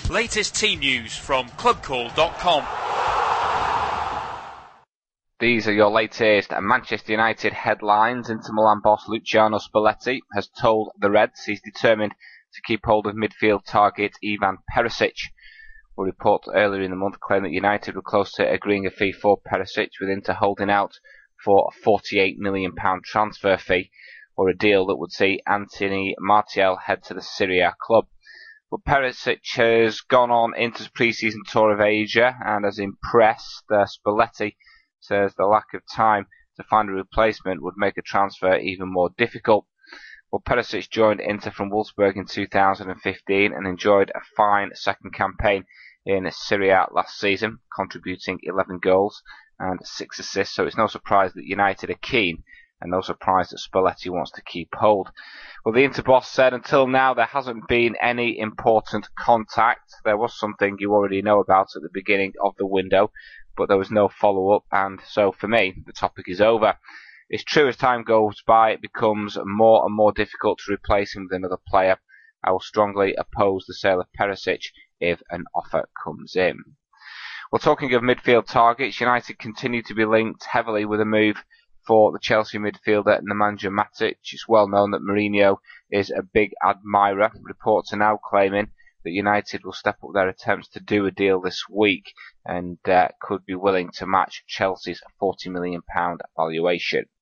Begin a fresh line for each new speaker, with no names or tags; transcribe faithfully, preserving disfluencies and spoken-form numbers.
Latest team news from club call dot com.
These are your latest Manchester United headlines. Inter Milan boss Luciano Spalletti has told the Reds he's determined to keep hold of midfield target Ivan Perisic. A report earlier in the month claimed that United were close to agreeing a fee for Perisic, with Inter holding out for a forty-eight million pounds transfer fee, or a deal that would see Anthony Martial head to the Serie A club. But Perisic has gone on Inter's pre-season tour of Asia and has impressed. Uh, Spalletti says the lack of time to find a replacement would make a transfer even more difficult. Well, Perisic joined Inter from Wolfsburg in two thousand fifteen and enjoyed a fine second campaign in Serie A last season, contributing eleven goals and six assists, so it's no surprise that United are keen, and no surprise that Spalletti wants to keep hold. Well, the Inter boss said until now there hasn't been any important contact. There was something you already know about at the beginning of the window, but there was no follow-up, and so for me, the topic is over. It's true as time goes by, it becomes more and more difficult to replace him with another player. I will strongly oppose the sale of Perisic if an offer comes in. Well, talking of midfield targets, United continue to be linked heavily with a move for the Chelsea midfielder Nemanja Matic. It's well known that Mourinho is a big admirer. Reports are now claiming that United will step up their attempts to do a deal this week and uh, could be willing to match Chelsea's forty million pounds valuation.